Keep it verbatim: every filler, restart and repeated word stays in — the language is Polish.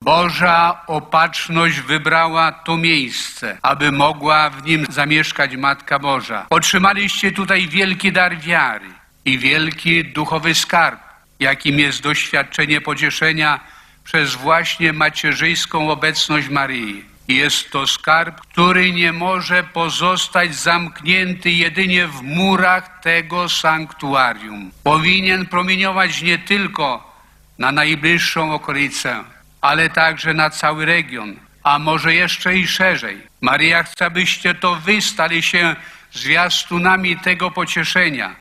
Boża Opatrzność wybrała to miejsce, aby mogła w nim zamieszkać Matka Boża. Otrzymaliście tutaj wielki dar wiary i wielki duchowy skarb, jakim jest doświadczenie pocieszenia przez właśnie macierzyńską obecność Maryi. Jest to skarb, który nie może pozostać zamknięty jedynie w murach tego sanktuarium. Powinien promieniować nie tylko na najbliższą okolicę, ale także na cały region, a może jeszcze i szerzej. Maryja chce, abyście to wy stali się zwiastunami tego pocieszenia,